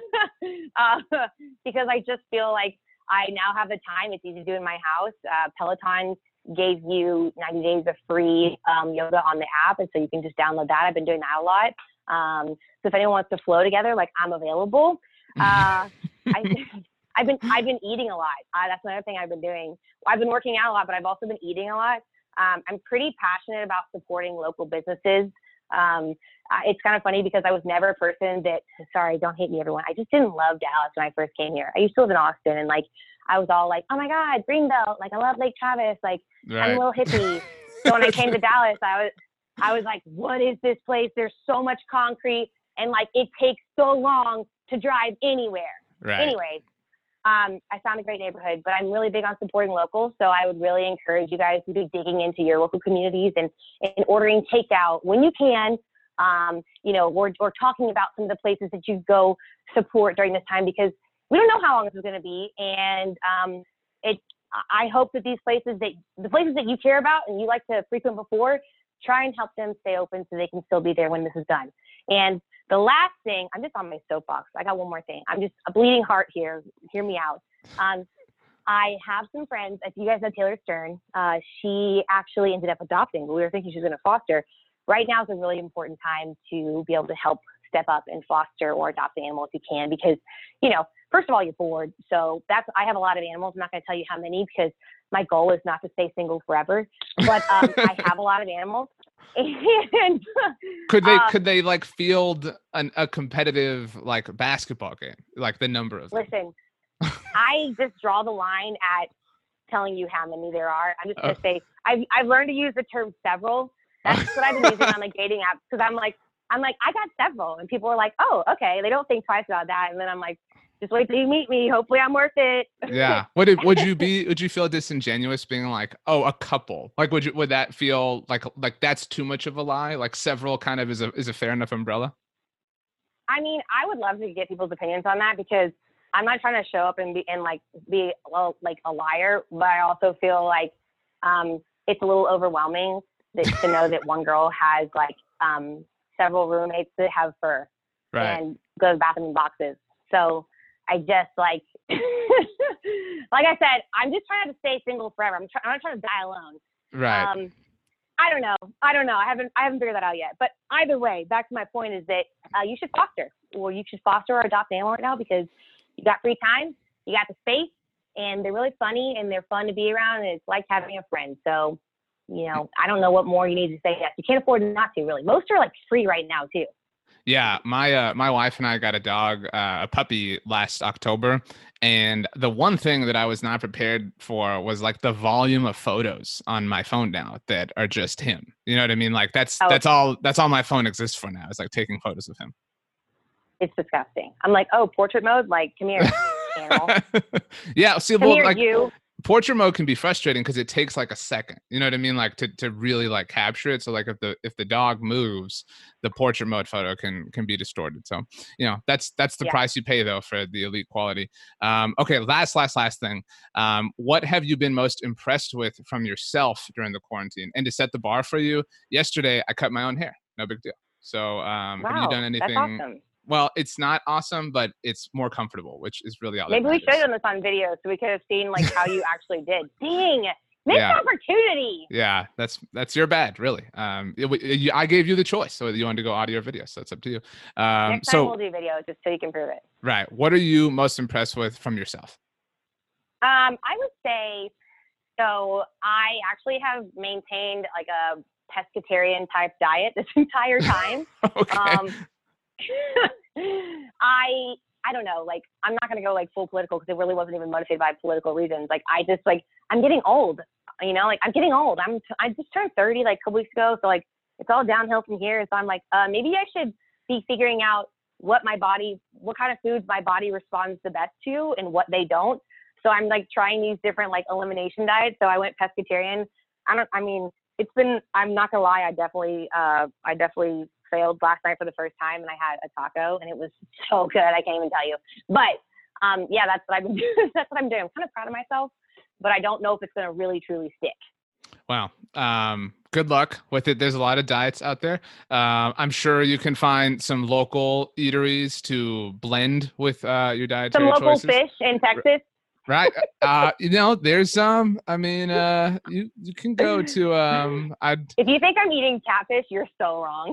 because I just feel like I now have the time. It's easy to do in my house. Peloton gave you 90 days of free yoga on the app, and so you can just download that. I've been doing that a lot. So if anyone wants to flow together, like, I'm available. I've been eating a lot. That's another thing I've been doing. I've been working out a lot, but I've also been eating a lot. I'm pretty passionate about supporting local businesses. It's kind of funny because I was never a person that, sorry, don't hate me, everyone. I just didn't love Dallas when I first came here. I used to live in Austin, and like, I was all like, oh my God, Greenbelt. Like, I love Lake Travis. Like, right. I'm a little hippie. So when I came to Dallas, I was like, what is this place? There's so much concrete, and like, it takes so long to drive anywhere. Right. Anyways, I found a great neighborhood, but I'm really big on supporting locals. So I would really encourage you guys to be digging into your local communities and ordering takeout when you can. We're talking about some of the places that you go support during this time, because we don't know how long this is going to be. And I hope that the places that you care about and you like to frequent before, try and help them stay open so they can still be there when this is done. And the last thing, I'm just on my soapbox. I got one more thing. I'm just a bleeding heart here. Hear me out. I have some friends. If you guys know Taylor Stern, she actually ended up adopting. We were thinking she was going to foster. Right now is a really important time to be able to help step up and foster or adopt an animal if you can, because, first of all, you're bored. So I have a lot of animals. I'm not going to tell you how many, because my goal is not to stay single forever, but I have a lot of animals. And could they like field a competitive like basketball game, like the number of them? Listen, I just draw the line at telling you how many there are. I'm just going to say I've learned to use the term several. That's what I've been using on the dating apps, because I'm like, I got several, and people are like, oh, okay. They don't think twice about that. And then I'm like, just wait till you meet me. Hopefully I'm worth it. Yeah. Would you feel disingenuous being like, oh, a couple? Like, would that feel like that's too much of a lie? Like several kind of is a fair enough umbrella? I mean, I would love to get people's opinions on that, because I'm not trying to show up and be a liar, but I also feel like it's a little overwhelming to know that one girl has like several roommates that have fur, right, and go to the bathroom in boxes. So I just like I said, I'm just trying to stay single forever. I'm not trying to die alone. Right. I don't know. I haven't figured that out yet. But either way, back to my point is that you should foster, or adopt an animal right now, because you got free time, you got the space, and they're really funny and they're fun to be around, and it's like having a friend. So, I don't know what more you need to say. Yes, you can't afford not to, really. Most are like free right now too. Yeah, my wife and I got a dog, a puppy last October, and the one thing that I was not prepared for was like the volume of photos on my phone now that are just him. You know what I mean? Like that's all my phone exists for now, is like taking photos of him. It's disgusting. I'm like, oh, portrait mode? Like, come here, animal. Yeah, see, come here, you. portrait mode can be frustrating because it takes like a second. You know what I mean? Like to really like capture it. So like if the dog moves, the portrait mode photo can be distorted. So that's the price you pay though for the elite quality. Okay, last thing. What have you been most impressed with from yourself during the quarantine? And to set the bar for you, yesterday I cut my own hair. No big deal. So have you done anything? That's awesome. Well, it's not awesome, but it's more comfortable, which is really all. Maybe we should have done this on video so we could have seen like how you actually did. Dang, missed opportunity. Yeah, that's your bad, really. I gave you the choice, so whether you wanted to go audio or video, so it's up to you. Next time we'll do video just so you can prove it. Right. What are you most impressed with from yourself? I would say, so I actually have maintained like a pescatarian type diet this entire time. Okay. I don't know, like I'm not gonna go like full political because it really wasn't even motivated by political reasons. Like I just like I'm getting old, like I'm getting old. I just turned 30 like a couple weeks ago, so like it's all downhill from here. So I'm like, maybe I should be figuring out what kind of foods my body responds the best to and what they don't. So I'm like trying these different like elimination diets. So I went pescatarian. I'm not gonna lie, I definitely failed last night for the first time, and I had a taco, and it was so good. I can't even tell you. But that's what I've been doing. That's what I'm doing. I'm kind of proud of myself, but I don't know if it's going to really truly stick. Wow. Good luck with it. There's a lot of diets out there. I'm sure you can find some local eateries to blend with your dietary some local choices. Fish in Texas. Right. There's some, you can go to, if you think I'm eating catfish, you're so wrong.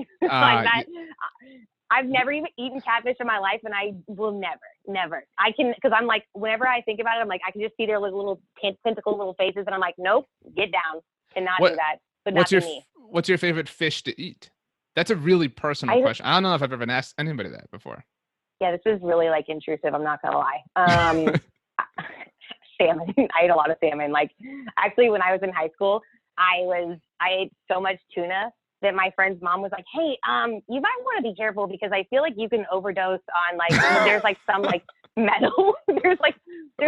I've never even eaten catfish in my life, and I will never. I can, because I'm like, whenever I think about it, I'm like, I can just see their little tentacle little faces, and I'm like, nope, get down. Cannot do that. But not me. What's your favorite fish to eat? That's a really personal question. I don't know if I've ever asked anybody that before. Yeah, this is really like intrusive. I'm not gonna lie. Salmon. I ate a lot of salmon. Like actually when I was in high school, I ate so much tuna that my friend's mom was like, hey, you might want to be careful because I feel like you can overdose on like, there's like some like metal. there's like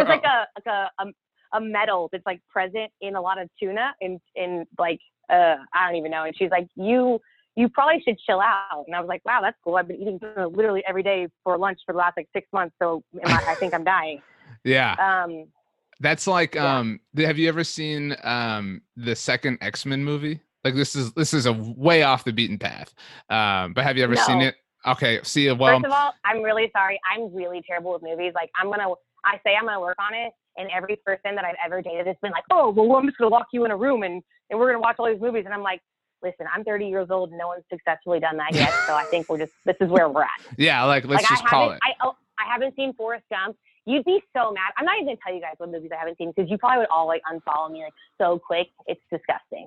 a metal that's like present in a lot of tuna in like, I don't even know. And she's like, you probably should chill out. And I was like, wow, that's cool. I've been eating tuna literally every day for lunch for the last like 6 months. So I think I'm dying. Yeah. That's like, have you ever seen the second X-Men movie? Like this is a way off the beaten path. But have you ever seen it? Okay. See, well, first of all, I'm really sorry. I'm really terrible with movies. Like I say I'm gonna work on it, and every person that I've ever dated has been like, oh, well, I'm just gonna lock you in a room and we're gonna watch all these movies. And I'm like, listen, I'm 30 years old. No one's successfully done that yet. So I think this is where we're at. Yeah. Like, let's just call it. I haven't seen Forrest Gump. You'd be so mad. I'm not even gonna tell you guys what movies I haven't seen because you probably would all like unfollow me like so quick. It's disgusting.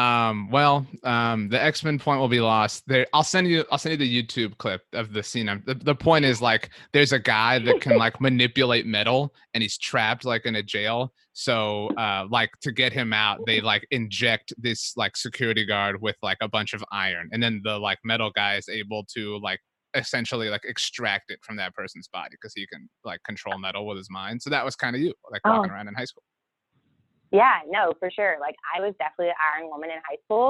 The X-Men point will be lost. There, I'll send you the YouTube clip of the scene. The point is like there's a guy that can like manipulate metal, and he's trapped like in a jail. So like to get him out, they like inject this like security guard with like a bunch of iron, and then the like metal guy is able to like essentially like extract it from that person's body because he can like control metal with his mind. So that was kind of you like walking around in high school. Yeah, no, for sure. Like I was definitely an Iron Woman in high school,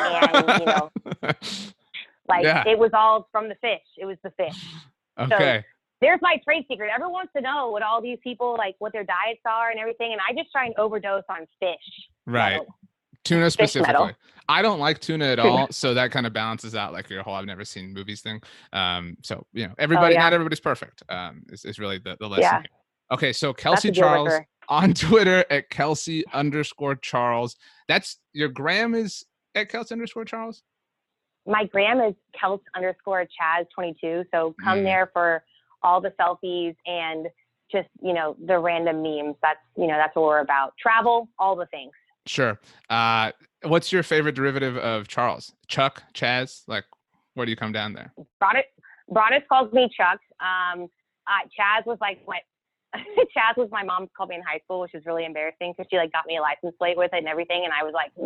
and it was all from the fish. It was the fish. Okay. So there's my trade secret. Everyone wants to know what all these people like, what their diets are and everything, and I just try and overdose on fish. Right. Metal. Tuna specifically. I don't like tuna at all, so that kind of balances out like your whole I've never seen movies thing. So everybody, not everybody's perfect. Is really the lesson here. Okay, so Kelsey Charles on Twitter at Kelsey_Charles. That's your gram is at Kelsey_Charles? My gram is Kels_Chaz22. So come there for all the selfies and just, the random memes. That's what we're about. Travel, all the things. Sure. What's your favorite derivative of Charles? Chuck, Chaz? Like, where do you come down there? Broadus calls me Chuck. Chaz was like what Chaz was my mom called me in high school, which is really embarrassing because she like got me a license plate with it and everything, and I was like,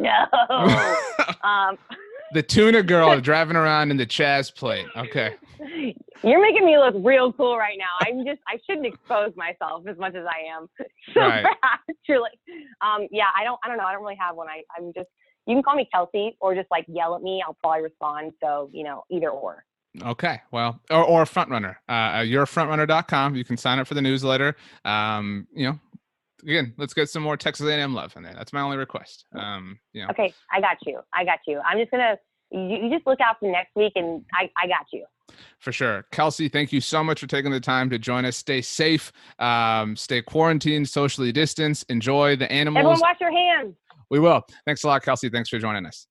no. The tuna girl driving around in the Chaz plate. Okay. You're making me look real cool right now. I shouldn't expose myself as much as I am. So Right. bad, truly. Yeah, I don't know. I don't really have one. I'm just, you can call me Kelsey or just like yell at me. I'll probably respond. So, either or. Okay, well, or Frontrunner. You're frontrunner.com. You can sign up for the newsletter. Again, let's get some more Texas A&M love in there. That's my only request. Okay, I got you. I'm just gonna. You just look out for next week, and I got you. For sure. Kelsey, thank you so much for taking the time to join us. Stay safe, stay quarantined, socially distanced, enjoy the animals. Everyone wash your hands. We will. Thanks a lot, Kelsey. Thanks for joining us.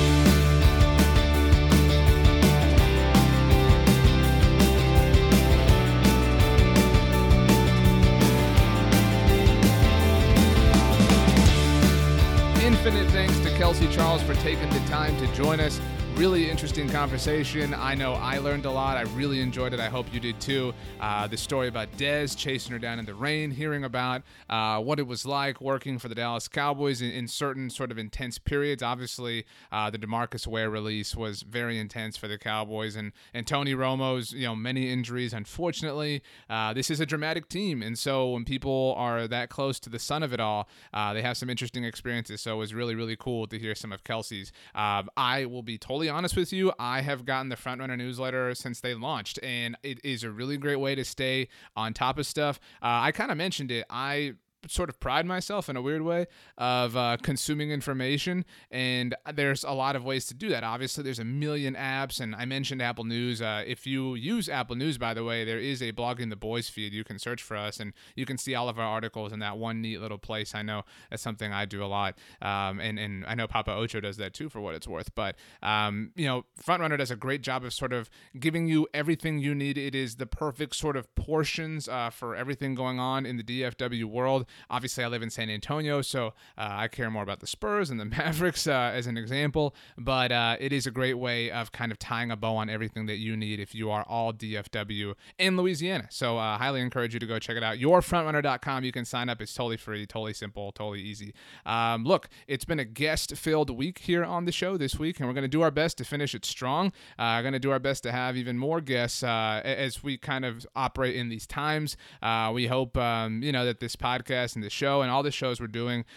Infinite thanks to Kelsey Charles for taking the time to join us. Really interesting conversation. I know I learned a lot. I really enjoyed it. I hope you did too. The story about Dez chasing her down in the rain, hearing about what it was like working for the Dallas Cowboys in certain sort of intense periods. Obviously, the DeMarcus Ware release was very intense for the Cowboys, and Tony Romo's many injuries. Unfortunately, this is a dramatic team, and so when people are that close to the sun of it all, they have some interesting experiences. So it was really, really cool to hear some of Kelsey's. I will be totally honest with you, I have gotten the Frontrunner newsletter since they launched, and it is a really great way to stay on top of stuff. I kind of mentioned it. I sort of pride myself in a weird way of consuming information, and there's a lot of ways to do that. Obviously, there's a million apps, and I mentioned Apple News. If you use Apple News, by the way, there is a Blogging the Boys feed. You can search for us, and you can see all of our articles in that one neat little place. I know that's something I do a lot, and I know Papa Ocho does that too, for what it's worth. But Frontrunner does a great job of sort of giving you everything you need. It is the perfect sort of portions for everything going on in the DFW world. Obviously, I live in San Antonio, so I care more about the Spurs and the Mavericks as an example, but it is a great way of kind of tying a bow on everything that you need if you are all DFW in Louisiana. So I highly encourage you to go check it out. Yourfrontrunner.com. You can sign up. It's totally free, totally simple, totally easy. Look, it's been a guest-filled week here on the show this week, and we're going to do our best to finish it strong. We're going to do our best to have even more guests as we kind of operate in these times. We hope, that this podcast and the show and all the shows we're doing,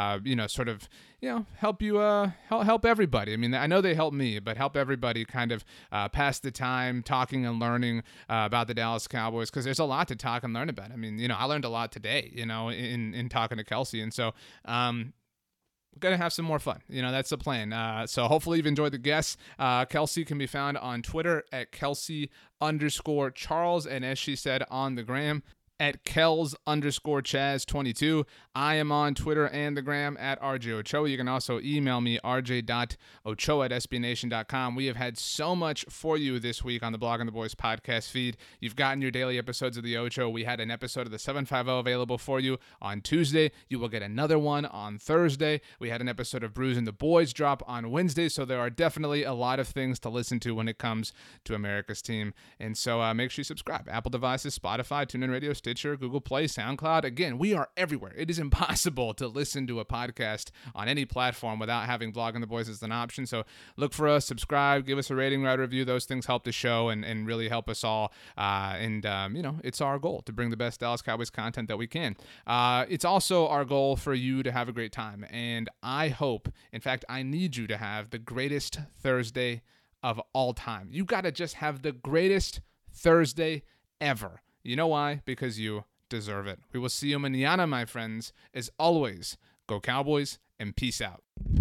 help you, help everybody. I mean, I know they help me, but help everybody kind of pass the time talking and learning about the Dallas Cowboys, because there's a lot to talk and learn about. I mean, I learned a lot today, in talking to Kelsey. And so, we're going to have some more fun. That's the plan. So hopefully you've enjoyed the guests. Kelsey can be found on Twitter at Kelsey_Charles. And as she said, on the gram, at Kels_Chaz22. I am on Twitter and the gram at RJ Ochoa. You can also email me, rj.ochoa@sbnation.com. We have had so much for you this week on the Blogging the Boys podcast feed. You've gotten your daily episodes of the Ocho. We had an episode of the 750 available for you on Tuesday. You will get another one on Thursday. We had an episode of Bruising the Boys drop on Wednesday. So there are definitely a lot of things to listen to when it comes to America's team. And so make sure you subscribe. Apple devices, Spotify, TuneIn Radio, Stitcher, Google Play, SoundCloud. Again, we are everywhere. It is impossible to listen to a podcast on any platform without having Blogging the Boys as an option. So look for us, subscribe, give us a rating, write a review. Those things help the show and really help us all. It's our goal to bring the best Dallas Cowboys content that we can. It's also our goal for you to have a great time. And I hope, in fact, I need you to have the greatest Thursday of all time. You got to just have the greatest Thursday ever. You know why? Because you deserve it. We will see you mañana, my friends. As always, go Cowboys and peace out.